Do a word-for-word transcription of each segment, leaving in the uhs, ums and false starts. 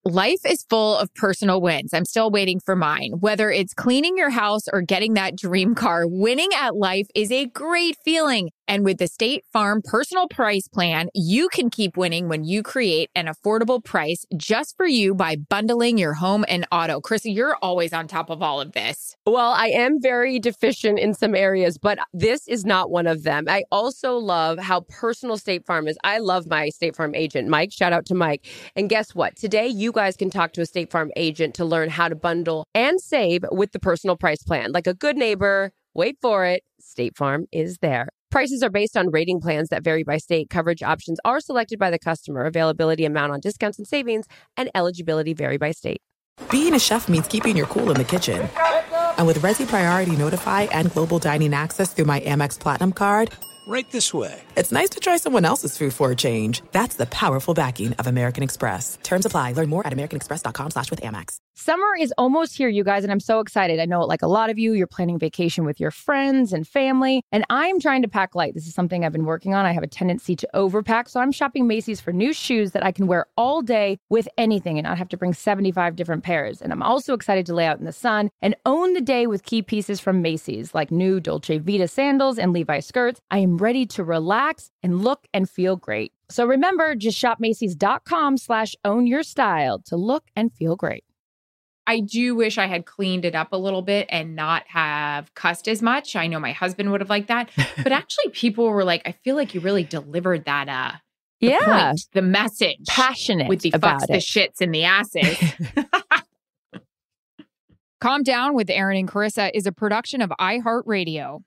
Life is full of personal wins. I'm still waiting for mine. Whether it's cleaning your house or getting that dream car, winning at life is a great feeling. And with the State Farm Personal Price Plan, you can keep winning when you create an affordable price just for you by bundling your home and auto. Krista, you're always on top of all of this. Well, I am very deficient in some areas, but this is not one of them. I also love how personal State Farm is. I love my State Farm agent, Mike. Shout out to Mike. And guess what? Today, you guys can talk to a State Farm agent to learn how to bundle and save with the Personal Price Plan. Like a good neighbor, wait for it, State Farm is there. Prices are based on rating plans that vary by state. Coverage options are selected by the customer. Availability, amount on discounts and savings, and eligibility vary by state. Being a chef means keeping your cool in the kitchen. And with Resi Priority Notify and Global Dining Access through my Amex Platinum card, right this way. It's nice to try someone else's food for a change. That's the powerful backing of American Express. Terms apply. Learn more at americanexpress.com slash with Amex. Summer is almost here, you guys, and I'm so excited. I know, like a lot of you, you're planning vacation with your friends and family, and I'm trying to pack light. This is something I've been working on. I have a tendency to overpack, so I'm shopping Macy's for new shoes that I can wear all day with anything and not have to bring seventy-five different pairs. And I'm also excited to lay out in the sun and own the day with key pieces from Macy's, like new Dolce Vita sandals and Levi skirts. I am ready to relax and look and feel great. So remember, just shop Macy's.com slash own your style to look and feel great. I do wish I had cleaned it up a little bit and not have cussed as much. I know my husband would have liked that. But actually, people were like, I feel like you really delivered that, uh, the yeah, point, the message. Passionate with the about fucks, it. the shits, and the asses. Calm Down with Aaron and Carissa is a production of iHeartRadio.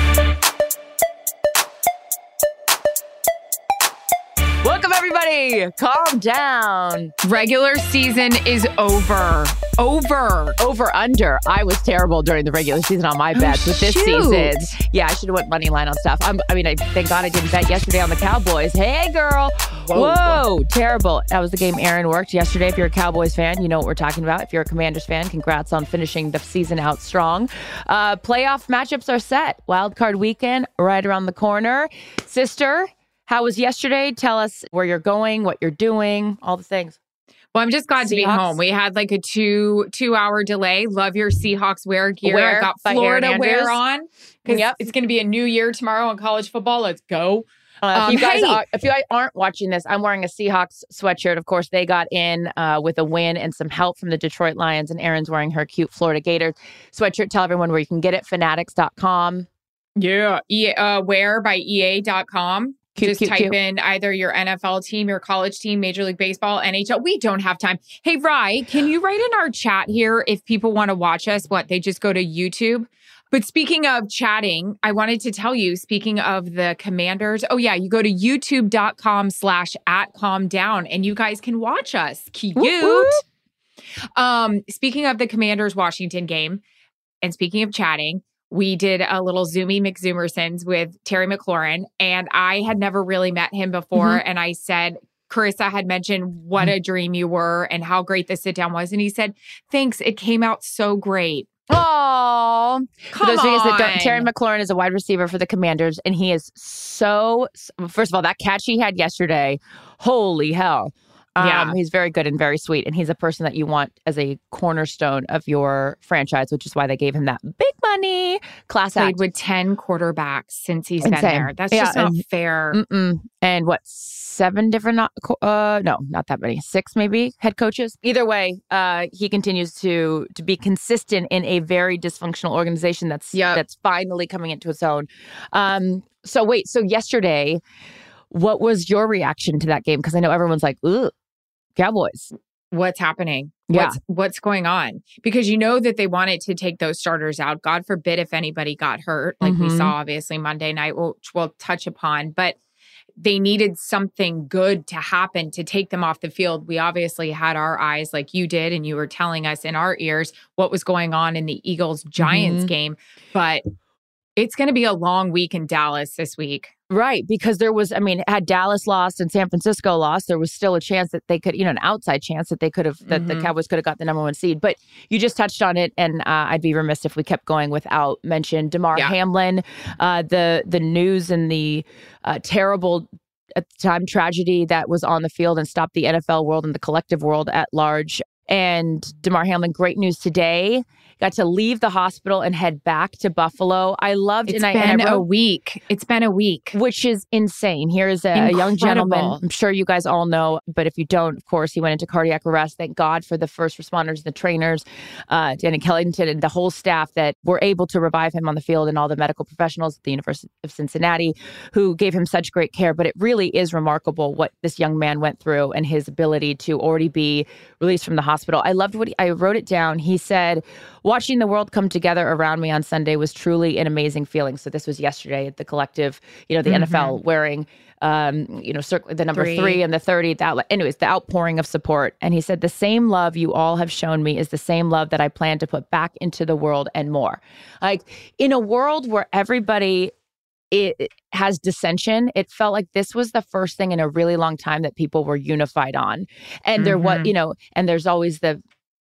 Welcome, everybody. Calm down. Regular season is over. Over. Over under. I was terrible during the regular season on my bets. Oh, With this shoot. season, yeah, I should have went money line on stuff. I'm, I mean, I thank God I didn't bet yesterday on the Cowboys. Hey, girl. Whoa. Whoa, terrible. That was the game Aaron worked yesterday. If you're a Cowboys fan, you know what we're talking about. If you're a Commanders fan, congrats on finishing the season out strong. Uh, playoff matchups are set. Wild card weekend right around the corner. Sister, how was yesterday? Tell us where you're going, what you're doing, all the things. Well, I'm just glad to be Seahawks. home. We had like a two two hour delay. Love your Seahawks wear gear. Wear I got by Florida Aaron wear Andrews. on because Yep. it's going to be a new year tomorrow in college football. Let's go. Uh, if, Um, you guys hey. are, if you guys aren't watching this, I'm wearing a Seahawks sweatshirt. Of course, they got in uh, with a win and some help from the Detroit Lions, and Erin's wearing her cute Florida Gators sweatshirt. Tell everyone where you can get it, fanatics dot com. Yeah. E- uh, wear by E A dot com. Cute, Just cute, type cute. in either your N F L team, your college team, Major League Baseball, N H L. We don't have time. Hey, Rye, can you write in our chat here if people want to watch us? What, they just go to YouTube? But speaking of chatting, I wanted to tell you, speaking of the Commanders, oh yeah, you go to youtube.com slash at calm down and you guys can watch us. Cute. Whoop, whoop. Um, speaking of the Commanders Washington game, and speaking of chatting, we did a little Zoomy McZoomersons with Terry McLaurin, and I had never really met him before. Mhm. And I said, Carissa had mentioned what a dream you were and how great the sit down was. And he said, thanks. It came out so great. Oh, for Come those of you guys that don't, on. Terry McLaurin is a wide receiver for the Commanders, and he is so. First of all, that catch he had yesterday, holy hell! Um, Yeah. he's very good and very sweet, and he's a person that you want as a cornerstone of your franchise, which is why they gave him that big money class Played act. with ten quarterbacks since he's Insane. been there. That's Yeah, just not and- fair. Mm-mm. And what, seven different, not- uh, no, not that many, six maybe head coaches. Either way, uh, he continues to to be consistent in a very dysfunctional organization that's Yep. that's finally coming into its own. Um, so wait, so yesterday, what was your reaction to that game? Because I know everyone's like, "Ugh, Cowboys." What's happening? Yeah. What's what's going on? Because you know that they wanted to take those starters out. God forbid if anybody got hurt, like we Mhm. saw obviously Monday night, which we'll touch upon. But they needed something good to happen to take them off the field. We obviously had our eyes like you did, and you were telling us in our ears what was going on in the Eagles Giants Mhm. game. But it's going to be a long week in Dallas this week. Right, because there was, I mean, had Dallas lost and San Francisco lost, there was still a chance that they could, you know, an outside chance that they could have, that the Mhm. Cowboys could have got the number one seed. But you just touched on it, and uh, I'd be remiss if we kept going without mention DeMar Yeah. Hamlin, uh, the the news and the uh, terrible at the time, tragedy that was on the field and stopped the N F L world and the collective world at large. And Damar Hamlin, great news today. Got to leave the hospital and head back to Buffalo. I loved it's and been I, and I wrote, a week. It's been a week. Which is insane. Here is a, a young gentleman. I'm sure you guys all know, but if you don't, of course, he went into cardiac arrest. Thank God for the first responders, the trainers, uh, Danny Kellington, and the whole staff that were able to revive him on the field, and all the medical professionals at the University of Cincinnati who gave him such great care. But it really is remarkable what this young man went through and his ability to already be released from the hospital. I loved what he, I wrote it down. He said, watching the world come together around me on Sunday was truly an amazing feeling. So this was yesterday at the collective, you know, the mm-hmm. N F L wearing, um, you know, circ- the number three. three and the thirty. That, anyways, the outpouring of support. And he said, the same love you all have shown me is the same love that I plan to put back into the world and more. Like in a world where everybody it has dissension, it felt like this was the first thing in a really long time that people were unified on. And mm-hmm. there was, you know, and there's always the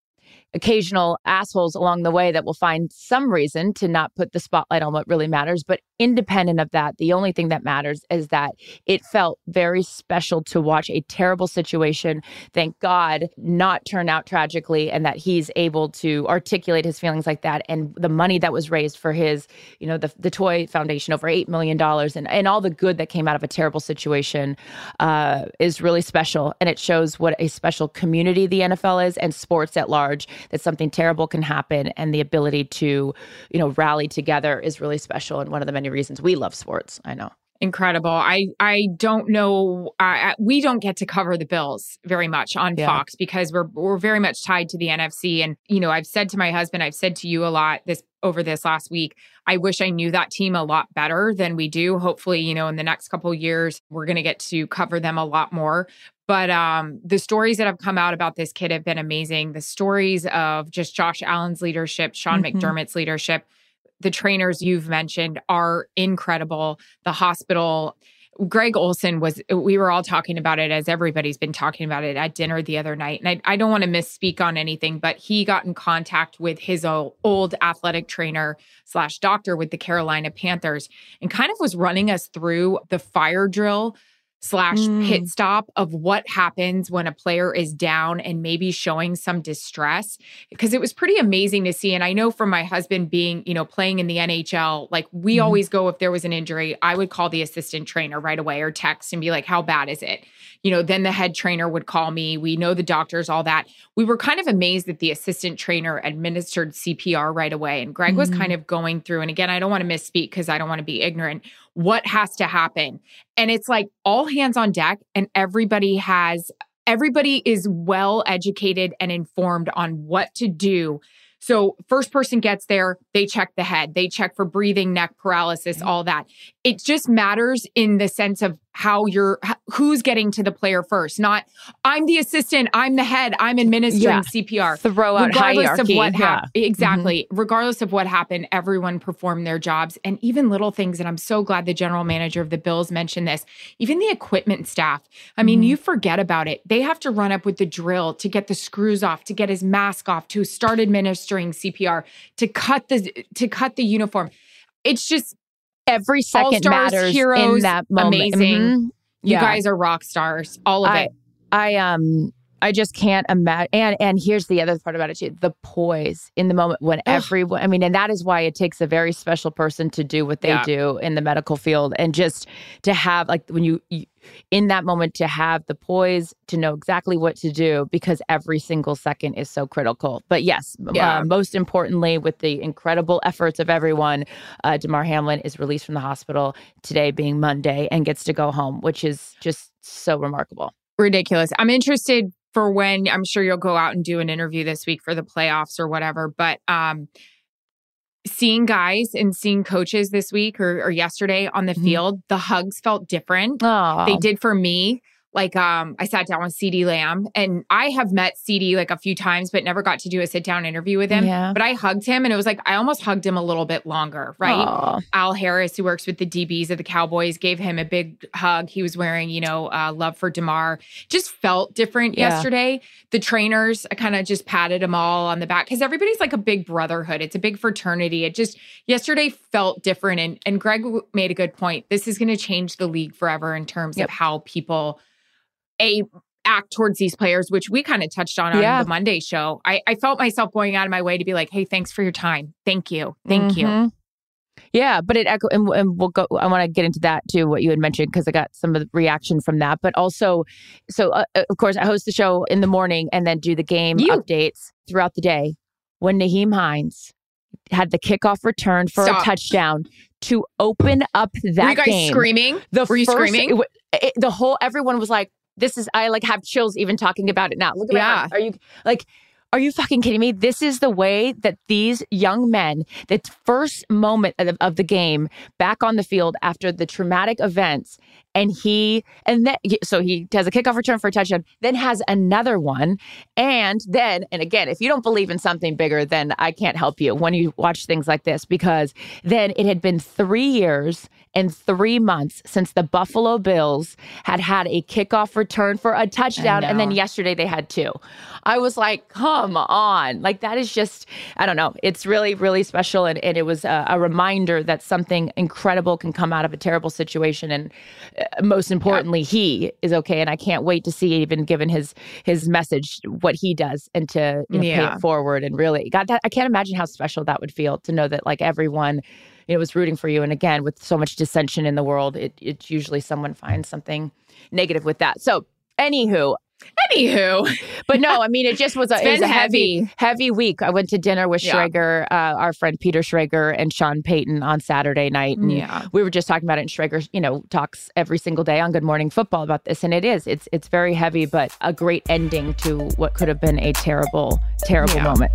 occasional assholes along the way that will find some reason to not put the spotlight on what really matters. But independent of that, the only thing that matters is that it felt very special to watch a terrible situation, thank God, not turn out tragically, and that he's able to articulate his feelings like that. And the money that was raised for his, you know, the, the Toy Foundation, over eight million dollars, and, and all the good that came out of a terrible situation uh, is really special. And it shows what a special community the N F L is, and sports at large, that something terrible can happen, and the ability to, you know, rally together is really special. And one of the many reasons we love sports. I know. Incredible. I, I don't know. I, we don't get to cover the Bills very much on yeah. Fox because we're we're very much tied to the N F C. And, you know, I've said to my husband, I've said to you a lot this over this last week, I wish I knew that team a lot better than we do. Hopefully, you know, in the next couple of years, we're going to get to cover them a lot more. But um, the stories that have come out about this kid have been amazing. The stories of just Josh Allen's leadership, Sean mm-hmm. McDermott's leadership, the trainers you've mentioned are incredible. The hospital, Greg Olsen was, we were all talking about it as everybody's been talking about it at dinner the other night. And I, I don't want to misspeak on anything, but he got in contact with his old, old athletic trainer slash doctor with the Carolina Panthers and kind of was running us through the fire drill slash mm. pit stop of what happens when a player is down and maybe showing some distress, because it was pretty amazing to see. And I know from my husband being, you know, playing in the N H L, like we mm. always go, if there was an injury, I would call the assistant trainer right away or text and be like, how bad is it? You know, then the head trainer would call me. We know the doctors, all that. We were kind of amazed that the assistant trainer administered C P R right away. And Greg mm. was kind of going through, and again, I don't want to misspeak because I don't want to be ignorant, what has to happen. And it's like all hands on deck, and everybody has, everybody is well educated and informed on what to do. So first person gets there, they check the head, they check for breathing, neck paralysis, all that. It just matters in the sense of how you're, who's getting to the player first, not I'm the assistant, I'm the head, I'm administering yeah. C P R. Throw out regardless hierarchy. Of what yeah. happened. Exactly. Mm-hmm. Regardless of what happened, everyone performed their jobs, and even little things. And I'm so glad the general manager of the Bills mentioned this. Even the equipment staff. I mean, mm-hmm. you forget about it. They have to run up with the drill to get the screws off, to get his mask off, to start administering C P R, to cut the to cut the uniform. It's just every second all-stars, matters heroes, in that moment. Amazing. Mm-hmm. You yeah. guys are rock stars. All of I, it. I um I just can't imagine. And and here's the other part about it too: the poise in the moment when Ugh. everyone. I mean, and that is why it takes a very special person to do what they yeah. do in the medical field, and just to have like when you, you in that moment to have the poise to know exactly what to do, because every single second is so critical. But yes, yeah. uh, most importantly, with the incredible efforts of everyone, uh, Damar Hamlin is released from the hospital today, being Monday, and gets to go home, which is just so remarkable. Ridiculous. I'm interested for when, I'm sure you'll go out and do an interview this week for the playoffs or whatever, but um, seeing guys and seeing coaches this week or, or yesterday on the mm-hmm. field, the hugs felt different. Aww. They did for me. like um, I sat down with CeeDee Lamb, and I have met CeeDee like a few times, but never got to do a sit down interview with him. Yeah. But I hugged him, and it was like I almost hugged him a little bit longer, right? Aw. Al Harris, who works with the D Bs of the Cowboys, gave him a big hug. He was wearing, you know, uh, love for DeMar. Just felt different Yeah. yesterday. The trainers, I kind of just patted them all on the back because everybody's like a big brotherhood. It's a big fraternity. It just yesterday felt different, and and Greg w- made a good point. This is going to change the league forever in terms Yep. of how people a act towards these players, which we kind of touched on Yeah. on the Monday show. I, I felt myself going out of my way to be like, hey, thanks for your time. Thank you. Thank you. Mhm. Yeah, but it echo, and, and we'll go. I want to get into that too, what you had mentioned, because I got some of the reaction from that. But also, so uh, of course, I host the show in the morning and then do the game You- updates throughout the day. When Nyheim Hines had the kickoff return for Stop. a touchdown to open up that Were you guys game, screaming? the Were you first- screaming? it w- it- the whole everyone was like, "This is." I like have chills even talking about it now. Look at my Yeah. arm. Are you like? Are you fucking kidding me? This is the way that these young men, the first moment of, of the game, back on the field after the traumatic events, and he and then so he has a kickoff return for a touchdown, then has another one, and then and again, if you don't believe in something bigger, then I can't help you when you watch things like this, because then it had been three years and three months since the Buffalo Bills had had a kickoff return for a touchdown, and then know. yesterday they had two. I was like, come on. Like, that is just, I don't know. It's really, really special. And, and it was a, a reminder that something incredible can come out of a terrible situation. And uh, most importantly, he is okay. And I can't wait to see, even given his his message, what he does and to you know, pay Yeah. it forward. And really, God, that I can't imagine how special that would feel to know that like everyone, you know, was rooting for you. And again, with so much dissension in the world, it, it's usually someone finds something negative with that. So, anywho, Anywho, but no, I mean, it just was a, It's it was been a heavy, heavy. heavy week. I went to dinner with Yeah. Schrager, uh, our friend Peter Schrager, and Sean Payton on Saturday night. And Yeah. we were just talking about it. And Schrager, you know, talks every single day on Good Morning Football about this. And it is, it's, it's very heavy, but a great ending to what could have been a terrible, terrible Yeah. moment.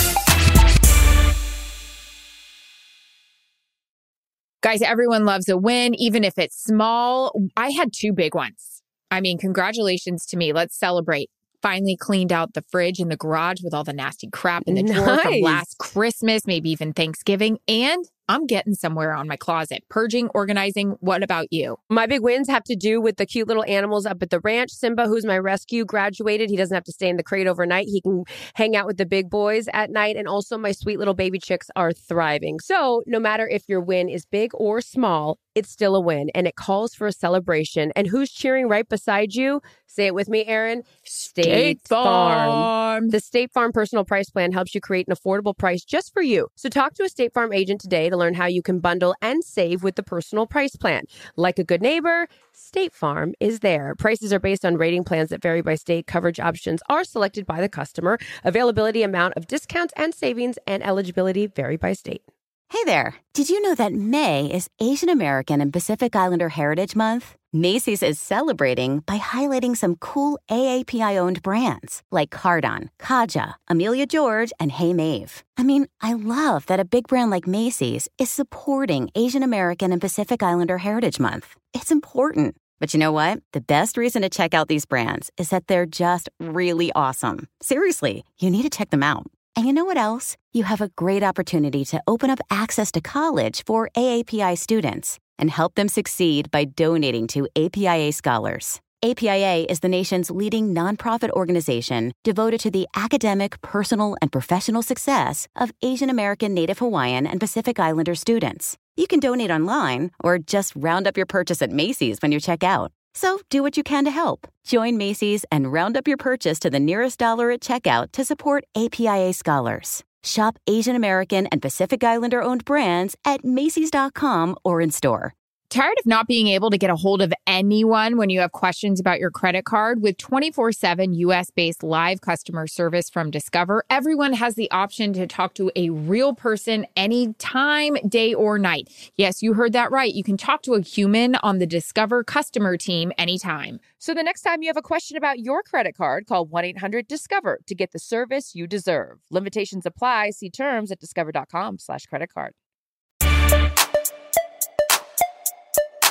guys, everyone loves a win, even if it's small. I had two big ones. I mean, congratulations to me. Let's celebrate. Finally cleaned out the fridge in the garage with all the nasty crap in the drawer from Nice. last Christmas, maybe even Thanksgiving. And I'm getting somewhere on my closet. Purging, organizing. What about you? My big wins have to do with the cute little animals up at the ranch. Simba, who's my rescue, graduated. He doesn't have to stay in the crate overnight. He can hang out with the big boys at night. And also my sweet little baby chicks are thriving. So no matter if your win is big or small, it's still a win. And it calls for a celebration. And who's cheering right beside you? Say it with me, Aaron. State Farm. The State Farm Personal Price Plan helps you create an affordable price just for you. So talk to a State Farm agent today to learn how you can bundle and save with the Personal Price Plan. Like a good neighbor, State Farm is there. Prices are based on rating plans that vary by state. Coverage options are selected by the customer. Availability, amount of discounts and savings, and eligibility vary by state. Hey there. Did you know that May is Asian American and Pacific Islander Heritage Month? Macy's is celebrating by highlighting some cool A A P I-owned brands like Cardon, Kaja, Amelia George, and Hey Mave. I mean, I love that a big brand like Macy's is supporting Asian American and Pacific Islander Heritage Month. It's important. But you know what? The best reason to check out these brands is that they're just really awesome. Seriously, you need to check them out. And you know what else? You have a great opportunity to open up access to college for A A P I students and help them succeed by donating to A P I A Scholars. A P I A is the nation's leading nonprofit organization devoted to the academic, personal, and professional success of Asian American, Native Hawaiian, and Pacific Islander students. You can donate online or just round up your purchase at Macy's when you check out. So do what you can to help. Join Macy's and round up your purchase to the nearest dollar at checkout to support A P I A Scholars. Shop Asian American and Pacific Islander-owned brands at Macy's dot com or in store. Tired of not being able to get a hold of anyone when you have questions about your credit card? With twenty-four seven U S-based live customer service from Discover, everyone has the option to talk to a real person anytime, day or night. Yes, you heard that right. You can talk to a human on the Discover customer team anytime. So the next time you have a question about your credit card, call one eight hundred discover to get the service you deserve. Limitations apply. See terms at discover.com slash credit card.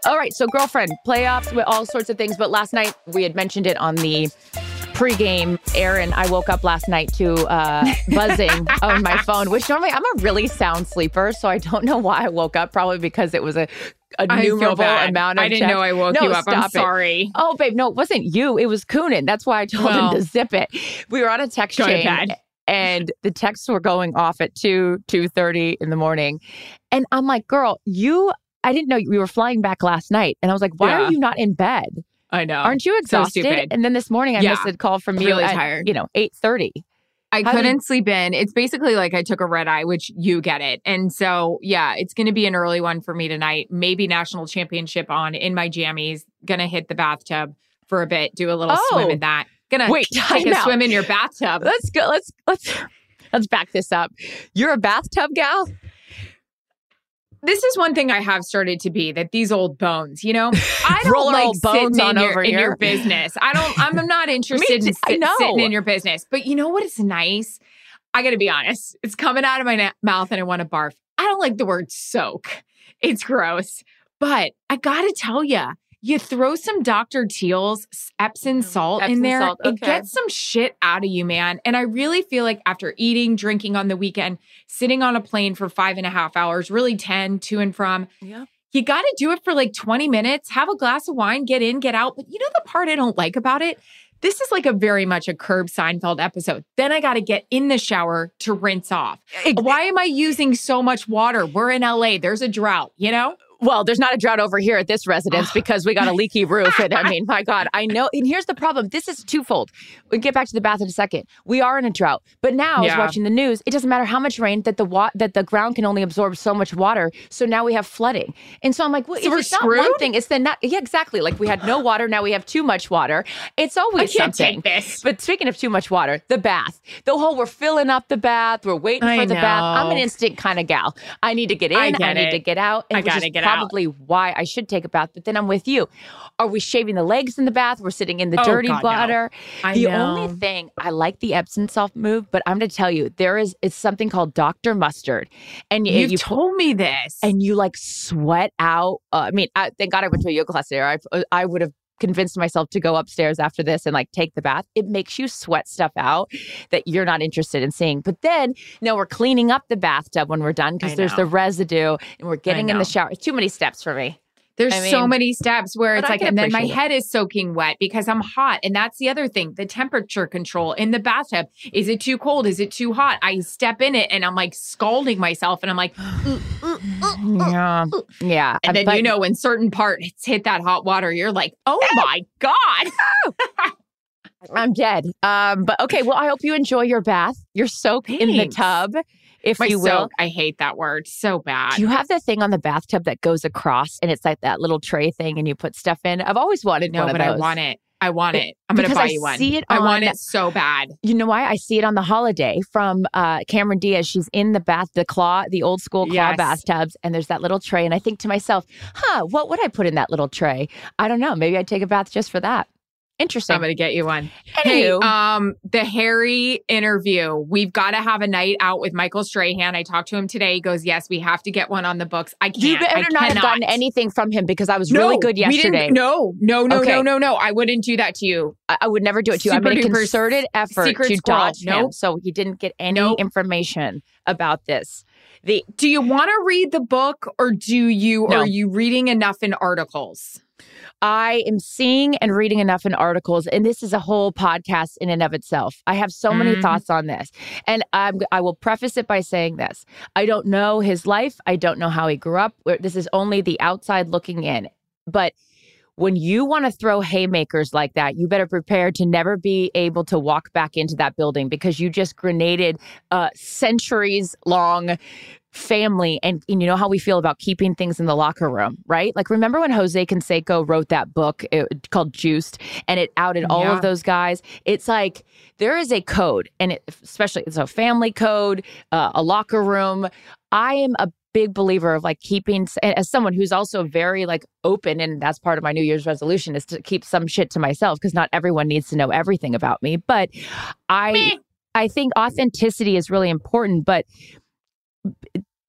All right, so girlfriend, playoffs with all sorts of things. But last night we had mentioned it on the pregame. Aaron, I woke up last night to uh, buzzing on my phone, which normally I'm a really sound sleeper, so I don't know why I woke up. Probably because it was a innumerable amount of I didn't text. know I woke no, you up. Stop I'm sorry. It. Oh, babe, no, it wasn't you. It was Coonan. That's why I told well, him to zip it. We were on a text chain. And the texts were going off at two, two thirty in the morning. And I'm like, girl, you, I didn't know we were flying back last night. And I was like, why yeah. are you not in bed? I know. Aren't you exhausted? So stupid. And then this morning I yeah. missed a call from you really at, tired. you know, eight thirty. I How couldn't did... sleep in. It's basically like I took a red eye, which you get it. And so, yeah, it's going to be an early one for me tonight. Maybe national championship on in my jammies. Going to hit the bathtub for a bit, do a little oh. swim in that. Going to Wait, take a out. swim in your bathtub. Let's go. Let's, let's, let's back this up. You're a bathtub gal? This is one thing I have started to be, that these old bones, you know, I don't Roll like old bones sitting on in, your, over in here. your business. I don't, I'm not interested in sit, sitting in your business. But you know what is nice? I got to be honest. It's coming out of my na- mouth and I want to barf. I don't like the word soak. It's gross. But I got to tell you, you throw some Doctor Teal's Epsom salt Epsom in there, salt, okay. it gets some shit out of you, man. And I really feel like after eating, drinking on the weekend, sitting on a plane for five and a half hours, really ten, to and from, yeah. you got to do it for like twenty minutes, have a glass of wine, get in, get out. But you know the part I don't like about it? This is like a very much a Curb Seinfeld episode. Then I got to get in the shower to rinse off. It, Why am I using so much water? We're in L A. There's a drought, you know? Well, there's not a drought over here at this residence because we got a leaky roof. And I mean, my God, I know. And here's the problem. This is twofold. We'll get back to the bath in a second. We are in a drought. But now, yeah. I was watching the news. It doesn't matter how much rain, that the wa- that the ground can only absorb so much water. So now we have flooding. And so I'm like, well, so it's we're not screwed? one thing. It's the not. Yeah, exactly. Like we had no water. Now we have too much water. It's always I can't something. Take this. But speaking of too much water, the bath. The whole we're filling up the bath. We're waiting I for the know. bath. I'm an instant kind of gal. I need to get in. I, I, get need it. to get out. And I which gotta is get out. probably why I should take a bath, but then I'm with you. Are we shaving the legs in the bath? We're sitting in the Oh, dirty God, water. no. I the know. only thing I like the Epsom salt move, but I'm going to tell you, there is it's something called Doctor Mustard, and You've you told me this, and you like sweat out. Uh, I mean, I, thank God I went to a yoga class there. I I would have convinced myself to go upstairs after this and like take the bath. It makes you sweat stuff out that you're not interested in seeing. But then now we're cleaning up the bathtub when we're done because there's know. the residue, and we're getting I in the know. shower. It's too many steps for me. There's I mean, so many steps where it's but I like, can and then my appreciate it. head is soaking wet because I'm hot. And that's the other thing, the temperature control in the bathtub. Is it too cold? Is it too hot? I step in it and I'm like scalding myself and I'm like, "Ooh, ooh, ooh, ooh, Yeah. ooh." Yeah. And then, But- you know, when certain parts hit that hot water, you're like, oh my God. I'm dead. Um, but okay, well, I hope you enjoy your bath, your soak in the Thanks. tub, if My you will. soak, I hate that word so bad. Do you have the thing on the bathtub that goes across and it's like that little tray thing and you put stuff in? I've always wanted no, one but of those. I want it. I want Be- it. I'm going to because buy I you one. see it I want on- it so bad. You know why? I see it on the holiday from uh, Cameron Diaz. She's in the bath, the claw, the old school claw Yes. bathtubs, and there's that little tray. And I think to myself, huh, what would I put in that little tray? I don't know. Maybe I'd take a bath just for that. Interesting. I'm going to get you one. Anywho. Hey, um, the Harry interview. We've got to have a night out with Michael Strahan. I talked to him today. He goes, yes, we have to get one on the books. I can't. You better I not cannot. have gotten anything from him because I was No, really good we didn't- yesterday. No, no, no, Okay. no, no, no. I wouldn't do that to you. I, I would never do it to you. I Super made a duper concerted effort secret to squirrel. dodge him. Nope. So he didn't get any Nope. information about this. The Do you want to read the book or do you, No. or are you reading enough in articles? I am seeing and reading enough in articles, and this is a whole podcast in and of itself. I have so many Mhm. thoughts on this, and I'm, I will preface it by saying this. I don't know his life. I don't know how he grew up. This is only the outside looking in. But when you want to throw haymakers like that, you better prepare to never be able to walk back into that building because you just grenaded a centuries long family. And, and you know how we feel about keeping things in the locker room, right? Like, remember when Jose Canseco wrote that book it, called Juiced, and it outed all Yeah. of those guys? It's like there is a code, and it, especially it's a family code, uh, a locker room. I am a big believer of like keeping, as someone who's also very like open, and that's part of my New Year's resolution is to keep some shit to myself because not everyone needs to know everything about me. But I, Meh. I think authenticity is really important, but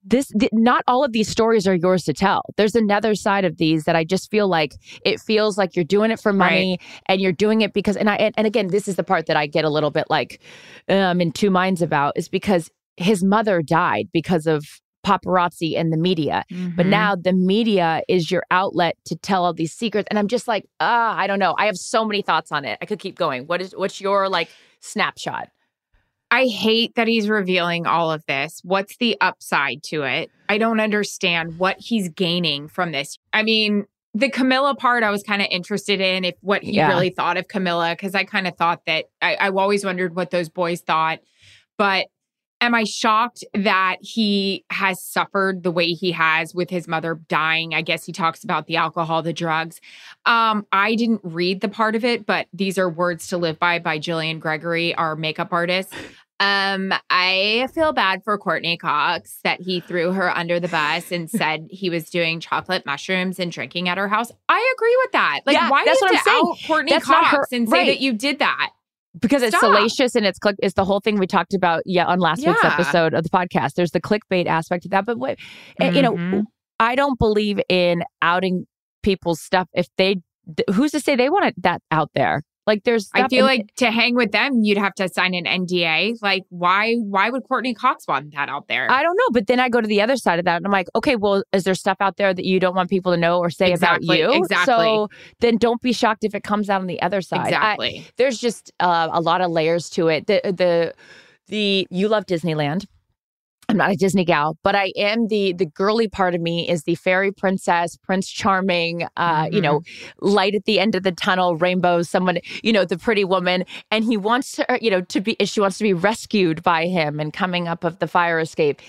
this, th- not all of these stories are yours to tell. There's another side of these that I just feel like it feels like you're doing it for money right. and you're doing it because, and I, and, and again, this is the part that I get a little bit like, um, in two minds about is because his mother died because of paparazzi and the media. Mm-hmm. But now the media is your outlet to tell all these secrets. And I'm just like, ah, I don't know. I have so many thoughts on it. I could keep going. What is, what's your like snapshot? I hate that he's revealing all of this. What's the upside to it? I don't understand what he's gaining from this. I mean, the Camilla part I was kind of interested in, if what he yeah. really thought of Camilla, because I kind of thought that, I, I always wondered what those boys thought. But am I shocked that he has suffered the way he has with his mother dying? I guess he talks about the alcohol, the drugs. Um, I didn't read the part of it, but these are words to live by by Jillian Gregory, our makeup artist. Um, I feel bad for Courtney Cox that he threw her under the bus and said he was doing chocolate mushrooms and drinking at her house. I agree with that. Like, yeah, why that's did what I'm saying. Out Courtney that's Cox her, and say right. that you did that? Because it's Stop. salacious and it's click. It's the whole thing we talked about, yeah, on last yeah. week's episode of the podcast. There's the clickbait aspect of that, but what, mm-hmm. you know, I don't believe in outing people's stuff if they. Who's to say they want it that out there? Like, there's. I feel in, like to hang with them, you'd have to sign an N D A. Like, why? Why would Courtney Cox want that out there? I don't know, but then I go to the other side of that, and I'm like, okay, well, is there stuff out there that you don't want people to know or say exactly, about you? Exactly. So then don't be shocked if it comes out on the other side. Exactly. I, there's just uh, a lot of layers to it. The the the you love Disneyland. I'm not a Disney gal, but I am the the girly part of me is the fairy princess, Prince Charming, uh, mm-hmm. you know, light at the end of the tunnel, rainbows, someone, you know, the pretty woman. And he wants her, you know, to be, she wants to be rescued by him and coming up of the fire escape.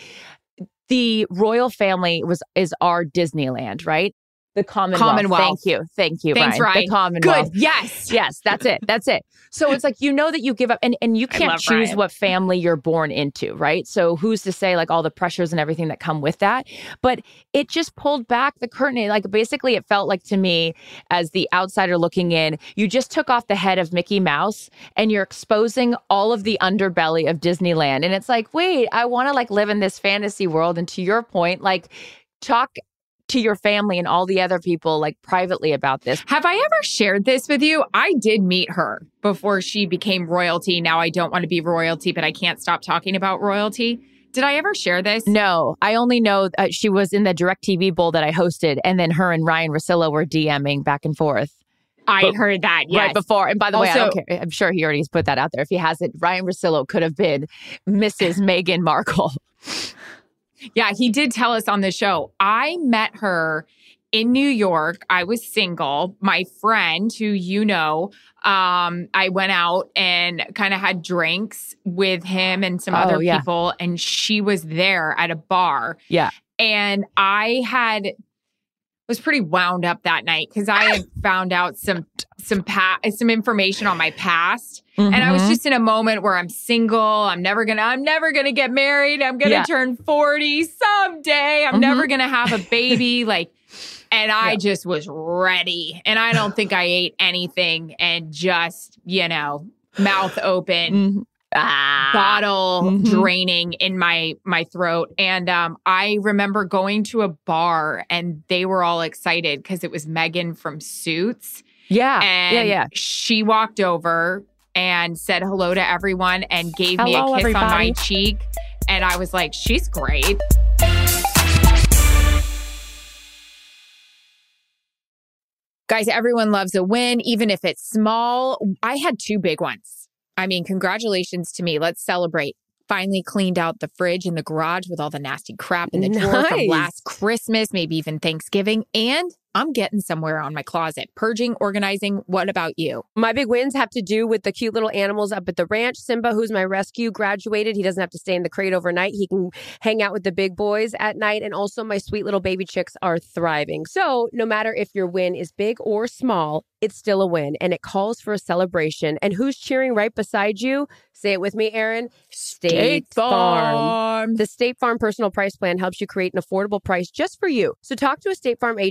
The royal family was is our Disneyland, right? The Commonwealth. Commonwealth. Thank you. Thank you, Thanks, Ryan. Ryan. The Commonwealth. Good. Yes. Yes, that's it. That's it. So it's like, you know that you give up and, and you can't choose Ryan. what family you're born into, right? So who's to say like all the pressures and everything that come with that? But it just pulled back the curtain. Like basically it felt like to me as the outsider looking in, you just took off the head of Mickey Mouse and you're exposing all of the underbelly of Disneyland. And it's like, wait, I want to like live in this fantasy world. And to your point, like talk to your family and all the other people like privately about this. Have I ever shared this with you? I did meet her before she became royalty. Now I don't want to be royalty, but I can't stop talking about royalty. Did I ever share this? No, I only know uh, she was in the DirecTV Bowl that I hosted, and then her and Ryan Russillo were DMing back and forth. I but, heard that, yes. Right before. And by the also, way, I don't care. I'm sure he already has put that out there. If he hasn't, Ryan Russillo could have been Missus Meghan Markle. Yeah, he did tell us on the show. I met her in New York. I was single. My friend, who you know, um, I went out and kind of had drinks with him and some oh, other yeah. people. And she was there at a bar. Yeah. And I had was pretty wound up that night because I had found out some some pa- some information on my past. Mm-hmm. And I was just in a moment where I'm single. I'm never gonna, I'm never gonna get married. I'm gonna yeah. turn forty someday. I'm mm-hmm. never gonna have a baby. Like, and I yeah. just was ready. And I don't think I ate anything and just, you know, mouth open. Mm-hmm. Ah. Bottle mm-hmm. draining in my my throat. And um, I remember going to a bar and they were all excited because it was Megan from Suits. Yeah. And yeah, yeah. she walked over and said hello to everyone and gave hello, me a kiss everybody. on my cheek. And I was like, she's great. Guys, everyone loves a win, even if it's small. I had two big ones. I mean, congratulations to me. Let's celebrate. Finally cleaned out the fridge in the garage with all the nasty crap in the nice. drawer from last Christmas, maybe even Thanksgiving. And I'm getting somewhere on my closet. Purging, organizing. What about you? My big wins have to do with the cute little animals up at the ranch. Simba, who's my rescue, graduated. He doesn't have to stay in the crate overnight. He can hang out with the big boys at night. And also my sweet little baby chicks are thriving. So no matter if your win is big or small, it's still a win. And it calls for a celebration. And who's cheering right beside you? Say it with me, Erin. State, State Farm. Farm. The State Farm Personal Price Plan helps you create an affordable price just for you. So talk to a State Farm agent today to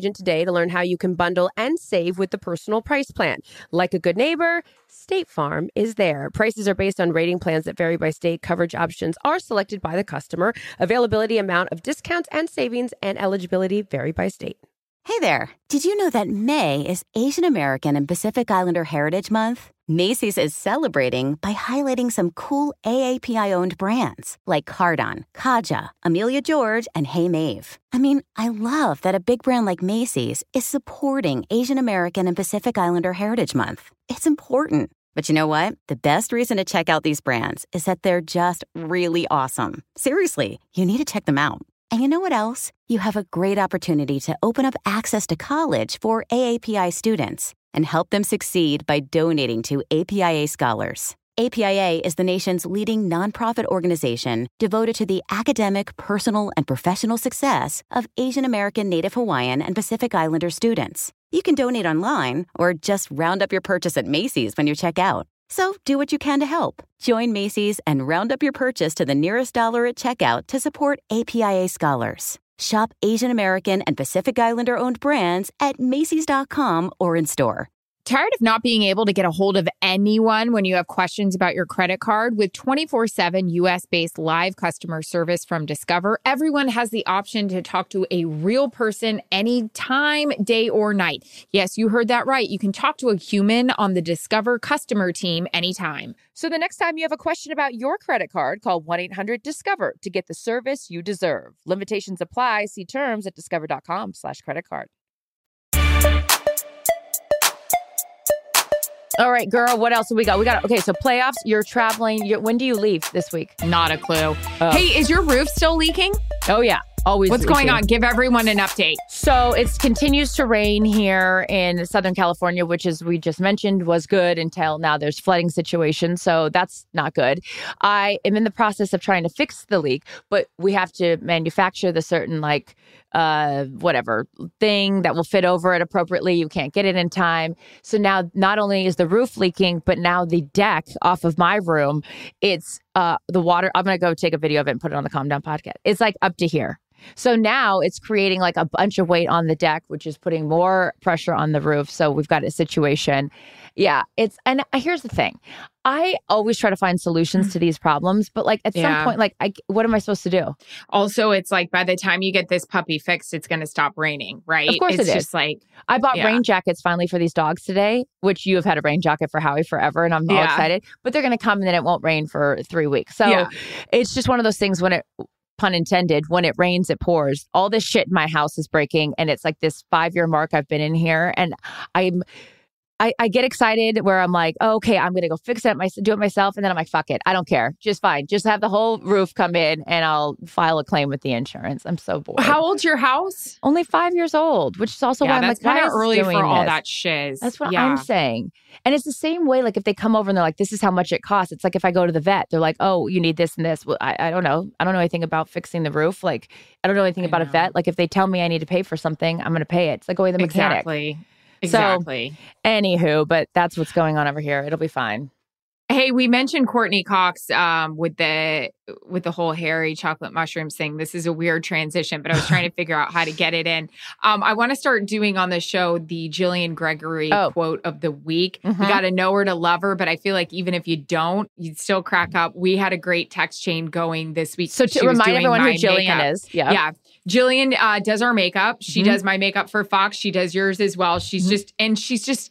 to learn how you can bundle and save with the personal price plan. Like a good neighbor, State Farm is there. Prices are based on rating plans that vary by state. Coverage options are selected by the customer. Availability, amount of discounts and savings, and eligibility vary by state. Hey there. Did you know that May is Asian American and Pacific Islander Heritage Month? Macy's is celebrating by highlighting some cool A A P I-owned brands like Cardon, Kaja, Amelia George, and Hey Mave. I mean, I love that a big brand like Macy's is supporting Asian American and Pacific Islander Heritage Month. It's important. But you know what? The best reason to check out these brands is that they're just really awesome. Seriously, you need to check them out. And you know what else? You have a great opportunity to open up access to college for A A P I students and help them succeed by donating to A P I A Scholars. A P I A is the nation's leading nonprofit organization devoted to the academic, personal, and professional success of Asian American, Native Hawaiian, and Pacific Islander students. You can donate online or just round up your purchase at Macy's when you check out. So do what you can to help. Join Macy's and round up your purchase to the nearest dollar at checkout to support A P I A Scholars. Shop Asian American and Pacific Islander-owned brands at Macy's dot com or in store. Tired of not being able to get a hold of anyone when you have questions about your credit card? With twenty-four seven U S-based live customer service from Discover, everyone has the option to talk to a real person anytime, day or night. Yes, you heard that right. You can talk to a human on the Discover customer team anytime. So the next time you have a question about your credit card, call one eight hundred discover to get the service you deserve. Limitations apply. See terms at discover.com slash credit card. All right, girl, what else have we got? We got, okay, so playoffs, you're traveling. You're, when do you leave this week? Not a clue. Oh. Hey, is your roof still leaking? Oh, yeah. Always. What's leaking. going on? Give everyone an update. So it continues to rain here in Southern California, which, as we just mentioned, was good until now there's flooding situation. So that's not good. I am in the process of trying to fix the leak, but we have to manufacture the certain, like, uh, whatever thing that will fit over it appropriately. You can't get it in time. So now not only is the roof leaking, but now the deck off of my room, it's uh, the water. I'm going to go take a video of it and put it on the Calm Down podcast. It's like up to here. So now it's creating like a bunch of weight on the deck, which is putting more pressure on the roof. So we've got a situation. Yeah, it's, and here's the thing. I always try to find solutions to these problems, but like at Yeah. some point, like, I, what am I supposed to do? Also, it's like by the time you get this puppy fixed, it's going to stop raining, right? Of course it's it is. just like, I bought Yeah. rain jackets finally for these dogs today, which you have had a rain jacket for Howie forever, and I'm all Yeah. excited. But they're going to come and then it won't rain for three weeks. So Yeah. it's just one of those things when it, pun intended, when it rains, it pours. All this shit in my house is breaking, and it's like this five-year mark I've been in here, and I'm... I, I get excited where I'm like, oh, okay, I'm going to go fix it, my, do it myself. And then I'm like, fuck it. I don't care. Just fine. Just have the whole roof come in and I'll file a claim with the insurance. I'm so bored. how old's your house? Only five years old, which is also Yeah, why I'm that's like, why kind is of early doing for all this? that shiz. That's what yeah. I'm saying. And it's the same way, like if they come over and they're like, this is how much it costs. It's like if I go to the vet, they're like, oh, you need this and this. Well, I, I don't know. I don't know anything about fixing the roof. Like, I don't know anything I about know. a vet. Like if they tell me I need to pay for something, I'm going to pay it. It's like going to the mechanic. Exactly. So- Exactly. Anywho, but that's what's going on over here. It'll be fine. Hey, we mentioned Courtney Cox um, with the with the whole hairy chocolate mushrooms thing. This is a weird transition, but I was trying to figure out how to get it in. Um, I want to start doing on the show the Jillian Gregory Oh. quote of the week. Mhm. You got to know her to love her, but I feel like even if you don't, you'd still crack up. We had a great text chain going this week. So She to was remind doing everyone who my Jillian makeup. is. Yeah. Yeah. Jillian uh, does our makeup. She Mhm. does my makeup for Fox. She does yours as well. She's Mhm. just, and she's just,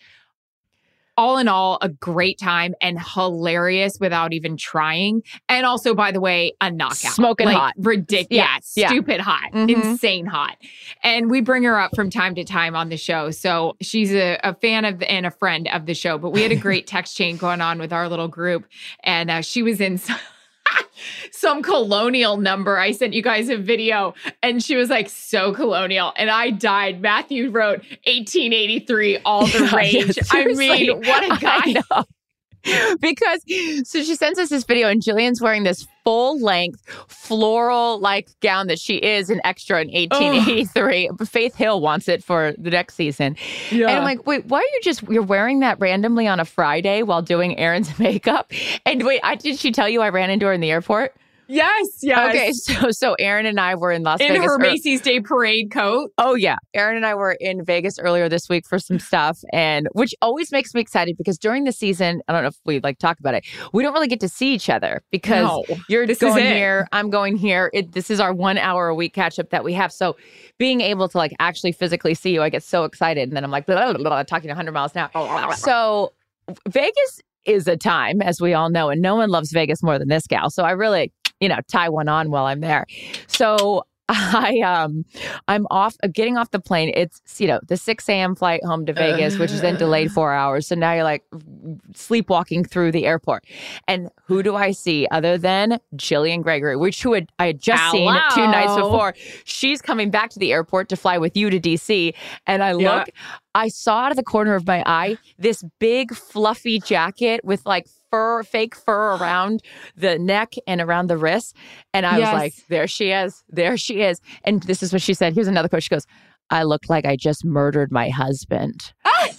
all in all, a great time and hilarious without even trying. And also, by the way, a knockout. Smoking like, hot. Ridiculous. Yeah, Yeah, yeah. stupid hot. Mhm. Insane hot. And we bring her up from time to time on the show. So she's a, a fan of and a friend of the show. But we had a great text chain going on with our little group. And uh, she was in some, some colonial number. I sent you guys a video and she was like, so colonial. And I died. Matthew wrote eighteen eighty-three, all the Yeah, rage. yeah, I seriously. mean, what a guy. I know. Because so she sends us this video and Jillian's wearing this full length floral like gown that she is an extra in eighteen eighty-three. But Faith Hill wants it for the next season. Yeah. And I'm like, wait, why are you just, you're wearing that randomly on a Friday while doing Erin's makeup? And wait, I, did she tell you I ran into her in the airport? Yes, yes. Okay, so so Erin and I were in Las in Vegas. her ear- Macy's Day Parade coat. Oh yeah, Erin and I were in Vegas earlier this week for some stuff, and which always makes me excited because during the season, I don't know if we like talk about it, we don't really get to see each other because No, you're this is going it. here, I'm going here. It, this is our one hour a week catch up that we have. So being able to like actually physically see you, I get so excited, and then I'm like blah, blah, blah, blah, talking one hundred miles an hour. So Vegas is a time, as we all know, and no one loves Vegas more than this gal. So I really, you know, tie one on while I'm there. So I um I'm off uh, getting off the plane. It's, you know, the six a.m. flight home to Vegas, which is then delayed four hours. So now you're like sleepwalking through the airport. And who do I see other than Jillian Gregory, which who had I had just Hello. seen two nights before. She's coming back to the airport to fly with you to D C. And I Yeah. look, I saw out of the corner of my eye this big fluffy jacket with like fur, fake fur around the neck and around the wrists. And I Yes. was like, there she is. There she is. And this is what she said. Here's another quote. She goes, I look like I just murdered my husband.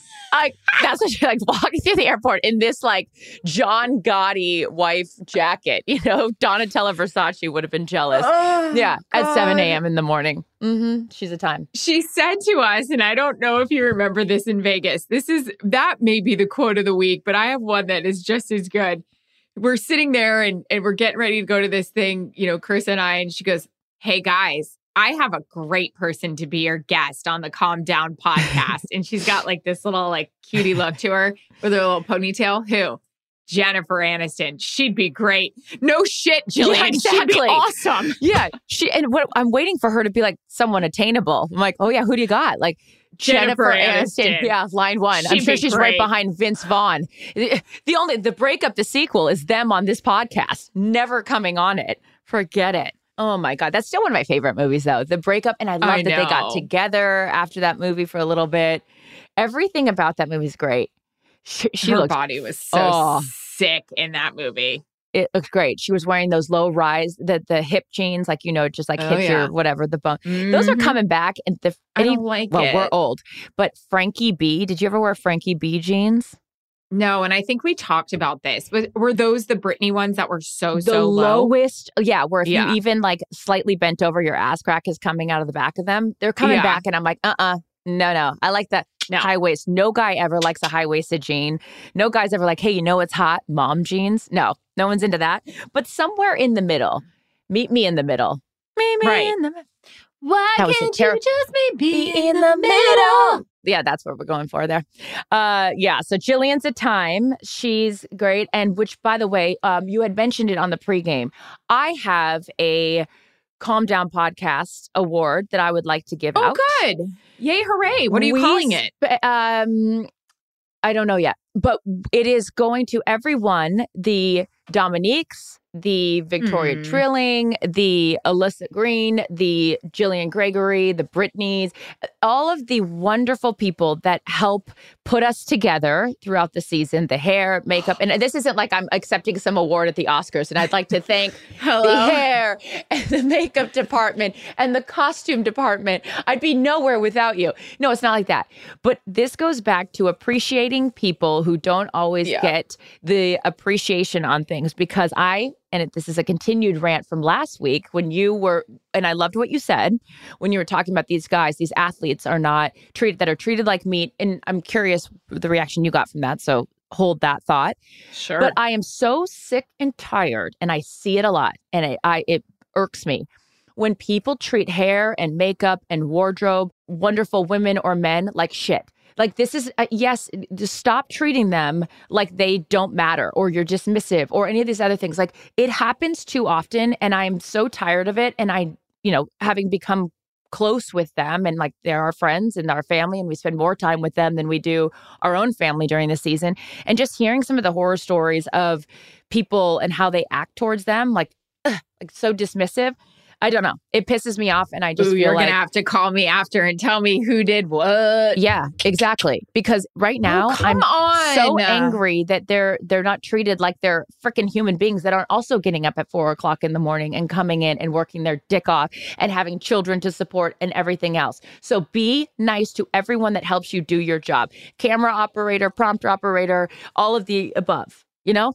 I, that's what she like walking through the airport in this like John Gotti wife jacket. You know, Donatella Versace would have been jealous. Oh, yeah, at seven God. a.m. in the morning. Mm-hmm. She's a time. She said to us, and I don't know if you remember this in Vegas. This is, that may be the quote of the week, but I have one that is just as good. We're sitting there and, and we're getting ready to go to this thing, you know, Chris and I, and she goes, hey guys, I have a great person to be your guest on the Calm Down podcast. And she's got like this little like cutie look to her with her little ponytail. Who? Jennifer Aniston. She'd be great. No shit, Jillian. Yeah, She'd be exactly. awesome. Yeah, she and what I'm waiting for her to be like someone attainable. I'm like, oh yeah, who do you got? Like Jennifer Jennifer, Aniston. Aniston. Yeah, line one. I'm She'd sure be she's great. right behind Vince Vaughn. The only the breakup, the sequel is them on this podcast, never coming on it. Forget it. Oh my God. That's still one of my favorite movies, though. The breakup. And I love I that they got know. together after that movie for a little bit. Everything about that movie is great. She, she Her looked, body was so Oh. sick in that movie. it looks great. She was wearing those low rise, the, the hip jeans, like, you know, just like Oh, hits yeah. your whatever, the bone. Those are Mhm. coming back. And the, I any, don't like well, it. we're old, but Frankie B, did you ever wear Frankie B jeans? No, and I think we talked about this. Was, were those the Britney ones that were so, the so low? lowest, yeah, where if Yeah. you even like slightly bent over, your ass crack is coming out of the back of them. They're coming Yeah. back, and I'm like, uh, uh no, no, I like that No. high waist. No guy ever likes a high waisted jean. No guy's ever like, hey, you know it's hot, mom jeans. No, no one's into that. But somewhere in the middle, meet me in the middle. Meet me Right. in the middle. Why That was a can't terri- you just maybe Be in the middle. Yeah, that's what we're going for there. Uh, yeah, so Jillian's a time. She's great. And which, by the way, um, you had mentioned it on the pregame. I have a Calm Down Podcast award that I would like to give Oh, out. good. Yay, hooray. What are you We calling it? sp- Um, I don't know yet, but it is going to everyone, the Dominiques, the Victoria Hmm. Trilling, the Alyssa Green, the Jillian Gregory, the Britneys, all of the wonderful people that help put us together throughout the season, the hair, makeup. And this isn't like I'm accepting some award at the Oscars. And I'd like to thank the hair and the makeup department and the costume department. I'd be nowhere without you. No, it's not like that. But this goes back to appreciating people who don't always Yeah. get the appreciation on things, because I, and it, this is a continued rant from last week when you were, and I loved what you said, when you were talking about these guys, these athletes are not treated, that are treated like meat. And I'm curious the reaction you got from that. So hold that thought. Sure. But I am so sick and tired, and I see it a lot, and it, I, it irks me when people treat hair and makeup and wardrobe, wonderful women or men, like shit. Like this is, uh, yes, just stop treating them like they don't matter, or you're dismissive, or any of these other things. Like it happens too often, and I'm so tired of it. And I, you know, having become close with them, and like they're our friends and our family, and we spend more time with them than we do our own family during the season. And just hearing some of the horror stories of people and how they act towards them, like, ugh, like so dismissive. I don't know. It pisses me off, and I just Ooh, feel you're like, going to have to call me after and tell me who did what. yeah, exactly. Because right now Oh, come I'm on. so angry that they're they're not treated like they're freaking human beings that aren't also getting up at four o'clock in the morning and coming in and working their dick off and having children to support and everything else. So be nice to everyone that helps you do your job. Camera operator, prompter operator, all of the above, you know?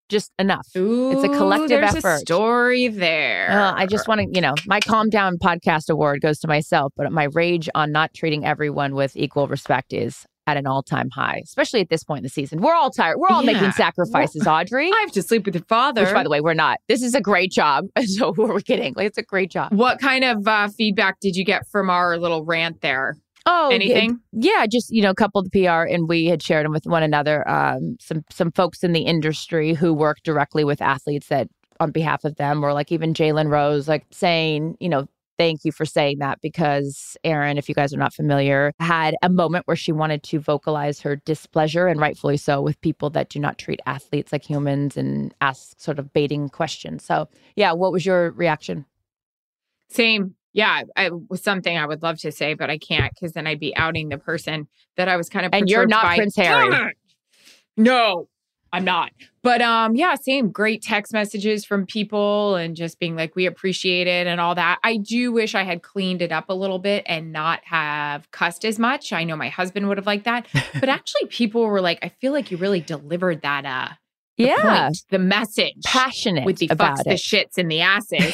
just enough. Ooh, it's a collective there's effort. A story there. Uh, I just want to, you know, my Calm Down podcast award goes to myself, but my rage on not treating everyone with equal respect is at an all-time high, especially at this point in the season. We're all tired. We're all yeah. making sacrifices, well, Audrey. I have to sleep with your father. Which, by the way, we're not. This is a great job. So who are we kidding? Like, it's a great job. What kind of uh, feedback did you get from our little rant there? Oh, anything? Yeah, just, you know, a couple of the P R, and we had shared them with one another. Um, some some folks in the industry who work directly with athletes that on behalf of them, or like even Jalen Rose, like saying, you know, thank you for saying that, because Erin, if you guys are not familiar, had a moment where she wanted to vocalize her displeasure, and rightfully so, with people that do not treat athletes like humans and ask sort of baiting questions. So, yeah, what was your reaction? Same. Yeah, it was something I would love to say, but I can't, because then I'd be outing the person that I was kind of And you're not by. Prince Harry. No, I'm not. But um, yeah, same. Great text messages from people and just being like, we appreciate it and all that. I do wish I had cleaned it up a little bit and not have cussed as much. I know my husband would have liked that. But actually, people were like, I feel like you really delivered that. Uh, the yeah. point, the message. Passionate with the about fucks, it. the shits, and the asses.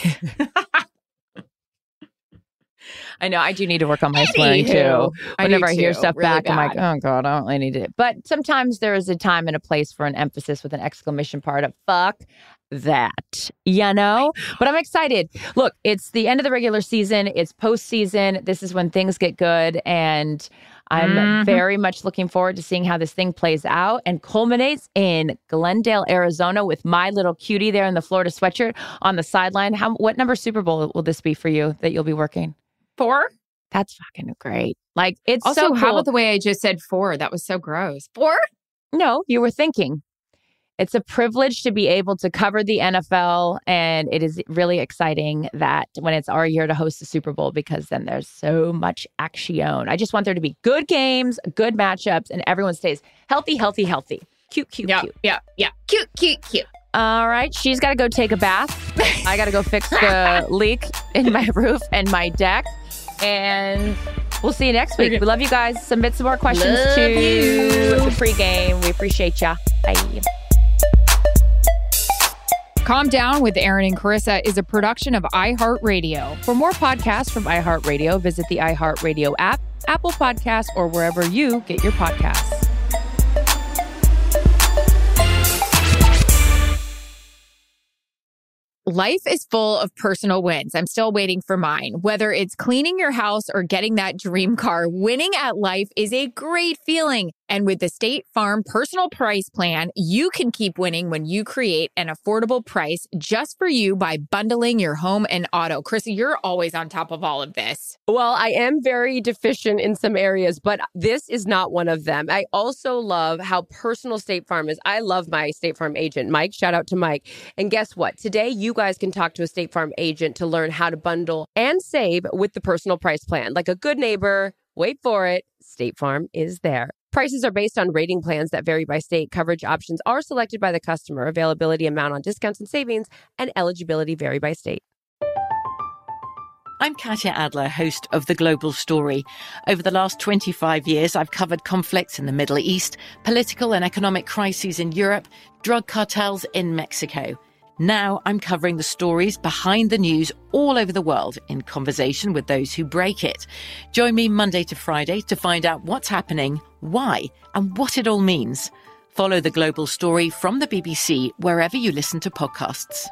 I know. I do need to work on my swearing too. Whenever I, I hear too, stuff really back, bad. I'm like, oh God, I don't really need it. But sometimes there is a time and a place for an emphasis with an exclamation part of fuck that, you know? But I'm excited. Look, it's the end of the regular season. It's postseason. This is when things get good. And I'm mm-hmm. very much looking forward to seeing how this thing plays out and culminates in Glendale, Arizona, with my little cutie there in the Florida sweatshirt on the sideline. How? What number Super Bowl will this be for you that you'll be working? Four? That's fucking great. Like, it's also, so cool. How about the way I just said four? That was so gross. Four? No, you were thinking. It's a privilege to be able to cover the N F L, and it is really exciting that when it's our year to host the Super Bowl, because then there's so much action. I just want there to be good games, good matchups, and everyone stays healthy, healthy, healthy. Cute, cute, yeah, cute. Yeah, yeah. Cute, cute, cute. All right. She's got to go take a bath. I got to go fix the leak in my roof and my deck. And we'll see you next week. We love you guys. Submit some more questions love to you. the pregame. We appreciate ya. Bye. Calm Down with Erin and Carissa is a production of iHeartRadio. For more podcasts from iHeartRadio, visit the iHeartRadio app, Apple Podcasts, or wherever you get your podcasts. Life is full of personal wins. I'm still waiting for mine. Whether it's cleaning your house or getting that dream car, winning at life is a great feeling. And with the State Farm Personal Price Plan, you can keep winning when you create an affordable price just for you by bundling your home and auto. Carissa, you're always on top of all of this. Well, I am very deficient in some areas, but this is not one of them. I also love how personal State Farm is. I love my State Farm agent, Mike. Shout out to Mike. And guess what? Today, you guys can talk to a State Farm agent to learn how to bundle and save with the Personal Price Plan. Like a good neighbor, wait for it, State Farm is there. Prices are based on rating plans that vary by state. Coverage options are selected by the customer. Availability, amount on discounts and savings, and eligibility vary by state. I'm Katya Adler, host of The Global Story. Over the last twenty-five years, I've covered conflicts in the Middle East, political and economic crises in Europe, drug cartels in Mexico. Now I'm covering the stories behind the news all over the world in conversation with those who break it. Join me Monday to Friday to find out what's happening, why, and what it all means. Follow The Global Story from the B B C wherever you listen to podcasts.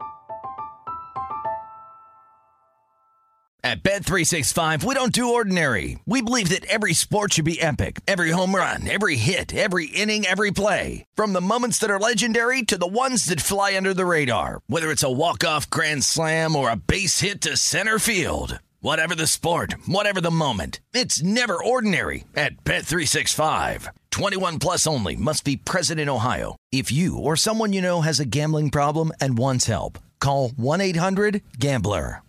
At Bet three sixty-five, we don't do ordinary. We believe that every sport should be epic. Every home run, every hit, every inning, every play. From the moments that are legendary to the ones that fly under the radar. Whether it's a walk-off grand slam or a base hit to center field. Whatever the sport, whatever the moment. It's never ordinary at Bet three sixty-five. twenty-one plus only. Must be present in Ohio. If you or someone you know has a gambling problem and wants help, call one eight hundred gambler.